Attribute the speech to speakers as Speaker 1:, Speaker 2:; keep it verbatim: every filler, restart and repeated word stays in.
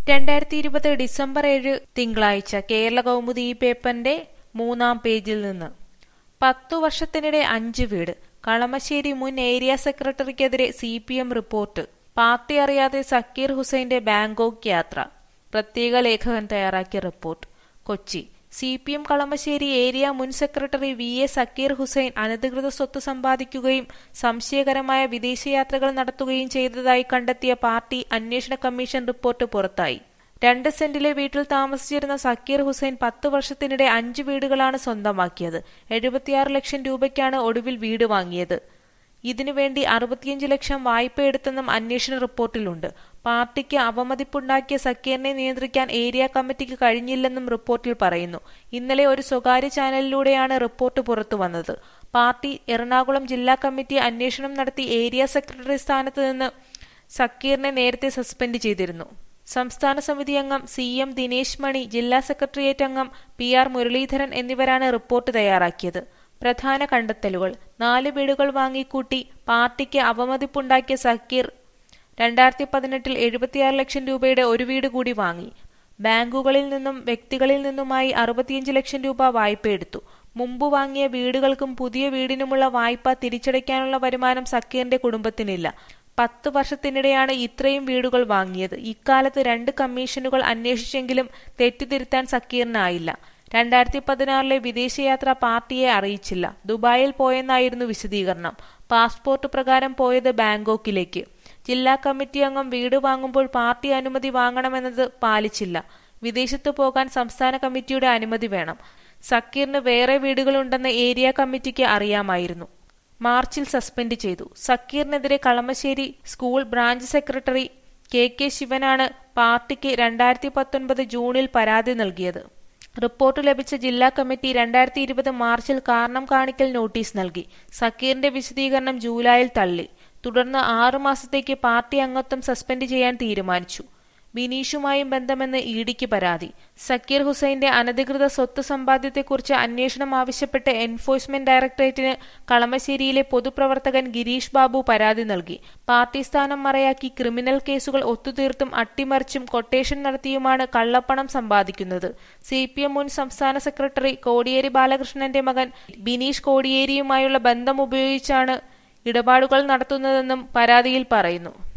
Speaker 1: രണ്ടായിരത്തി ഇരുപത് ഡിസംബർ ഏഴ് തിങ്കളാഴ്ച കേരള കൗമുദി ഈ പേപ്പറിന്റെ മൂന്നാം പേജിൽ നിന്ന് പത്തു വർഷത്തിനിടെ അഞ്ച് വീട്. കളമശ്ശേരി മുൻ ഏരിയ സെക്രട്ടറിക്കെതിരെ C P M report. Party അറിയാതെ സക്കീർ ഹുസൈന്റെ ബാങ്കോക്ക് യാത്ര. പ്രത്യേക ലേഖകൻ തയ്യാറാക്കിയ report. Kochi. C P M Kalamassery area മുൻ secretary V A Zakir Hussain അനധികൃത സ്വത്ത് സമ്പാദിക്കുകയും സംശയകരമായ വിദേശയാത്രകൾ നടത്തുകയും ചെയ്തതായി കണ്ടെത്തിയ പാർട്ടി അന്വേഷണ കമ്മീഷൻ റിപ്പോർട്ട് പുറത്തായി. രണ്ട് സെന്റിലെ വീട്ടിൽ താമസിച്ചിരുന്ന സക്കീർ ഹുസൈൻ പത്ത് വർഷത്തിനിടെ അഞ്ച് വീടുകളാണ് സ്വന്തമാക്കിയത്. എഴുപത്തിയാറ് ലക്ഷം രൂപയ്ക്കാണ് ഒടുവിൽ വീട് വാങ്ങിയത്. ഇതിനുവേണ്ടി അറുപത്തിയഞ്ച് ലക്ഷം വായ്പയെടുത്തെന്നും അന്വേഷണ റിപ്പോർട്ടിലുണ്ട്. പാർട്ടിക്ക് അവമതിപ്പുണ്ടാക്കിയ സക്കീറിനെ നിയന്ത്രിക്കാൻ ഏരിയ കമ്മിറ്റിക്ക് കഴിഞ്ഞില്ലെന്നും റിപ്പോർട്ടിൽ പറയുന്നു. ഇന്നലെ ഒരു സ്വകാര്യ ചാനലിലൂടെയാണ് റിപ്പോർട്ട് പുറത്തുവന്നത്. പാർട്ടി എറണാകുളം ജില്ലാ കമ്മിറ്റി അന്വേഷണം നടത്തി ഏരിയ സെക്രട്ടറി സ്ഥാനത്ത് നിന്ന് സക്കീറിനെ നേരത്തെ സസ്പെൻഡ് ചെയ്തിരുന്നു. സംസ്ഥാന സമിതി അംഗം സി എം ദിനേശ് മണി, ജില്ലാ സെക്രട്ടേറിയറ്റ് അംഗം പി ആർ മുരളീധരൻ എന്നിവരാണ് റിപ്പോർട്ട് തയ്യാറാക്കിയത്. പ്രധാന കണ്ടെത്തലുകൾ: നാല് വീടുകൾ വാങ്ങിക്കൂട്ടി പാർട്ടിക്ക് അവമതിപ്പുണ്ടാക്കിയ സക്കീർ രണ്ടായിരത്തി പതിനെട്ടിൽ എഴുപത്തിയാറ് ലക്ഷം രൂപയുടെ ഒരു വീട് കൂടി വാങ്ങി. ബാങ്കുകളിൽ നിന്നും വ്യക്തികളിൽ നിന്നുമായി അറുപത്തിയഞ്ച് ലക്ഷം രൂപ വായ്പയെടുത്തു. മുമ്പ് വാങ്ങിയ വീടുകൾക്കും പുതിയ വീടിനുമുള്ള വായ്പ തിരിച്ചടയ്ക്കാനുള്ള വരുമാനം സക്കീറിന്റെ കുടുംബത്തിനില്ല. പത്ത് വർഷത്തിനിടെയാണ് ഇത്രയും വീടുകൾ വാങ്ങിയത്. ഇക്കാലത്ത് രണ്ട് കമ്മീഷനുകൾ അന്വേഷിച്ചെങ്കിലും തെറ്റുതിരുത്താൻ സക്കീറിനായില്ല. രണ്ടായിരത്തി പതിനാറിലെ വിദേശയാത്ര പാർട്ടിയെ അറിയിച്ചില്ല. ദുബായിൽ പോയെന്നായിരുന്നു വിശദീകരണം. പാസ്പോർട്ട് പ്രകാരം പോയത് ബാങ്കോക്കിലേക്ക്. ജില്ലാ കമ്മിറ്റി അംഗം വീട് വാങ്ങുമ്പോൾ പാർട്ടി അനുമതി വാങ്ങണമെന്നത് പാലിച്ചില്ല. വിദേശത്ത് പോകാൻ സംസ്ഥാന കമ്മിറ്റിയുടെ അനുമതി വേണം. സക്കീറിന് വേറെ വീടുകളുണ്ടെന്ന് ഏരിയ കമ്മിറ്റിക്ക് അറിയാമായിരുന്നു. മാർച്ചിൽ സസ്പെൻഡ് ചെയ്തു. സക്കീറിനെതിരെ Kalamassery school branch secretary K K ശിവനാണ് പാർട്ടിക്ക് രണ്ടായിരത്തി പത്തൊൻപത് ജൂണിൽ പരാതി നൽകിയത്. റിപ്പോർട്ട് ലഭിച്ച ജില്ലാ കമ്മിറ്റി രണ്ടായിരത്തി ഇരുപത് മാർച്ചിൽ കാരണം കാണിക്കൽ നോട്ടീസ് നൽകി. സക്കീറിന്റെ വിശദീകരണം ജൂലൈയിൽ തള്ളി. തുടർന്ന് ആറു മാസത്തേക്ക് പാർട്ടി അംഗത്വം സസ്പെൻഡ് ചെയ്യാൻ തീരുമാനിച്ചു. ബിനീഷുമായും ബന്ധമെന്ന് ഇ ഡിക്ക് പരാതി. സക്കീർ ഹുസൈന്റെ അനധികൃത സ്വത്ത് സമ്പാദ്യത്തെക്കുറിച്ച് അന്വേഷണം ആവശ്യപ്പെട്ട് എൻഫോഴ്സ്മെന്റ് ഡയറക്ടറേറ്റിന് കളമശ്ശേരിയിലെ പൊതുപ്രവർത്തകൻ ഗിരീഷ് ബാബു പരാതി നൽകി. പാർട്ടി സ്ഥാനം മറയാക്കി ക്രിമിനൽ കേസുകൾ ഒത്തുതീർത്തും അട്ടിമറിച്ചും കൊട്ടേഷൻ നടത്തിയുമാണ് കള്ളപ്പണം സമ്പാദിക്കുന്നത്. സി പി എം മുൻ സംസ്ഥാന സെക്രട്ടറി കോടിയേരി ബാലകൃഷ്ണന്റെ മകൻ ബിനീഷ് കോടിയേരിയുമായുള്ള ബന്ധം ഉപയോഗിച്ചാണ് ഇടപാടുകൾ നടത്തുന്നതെന്നും പരാതിയിൽ പറയുന്നു.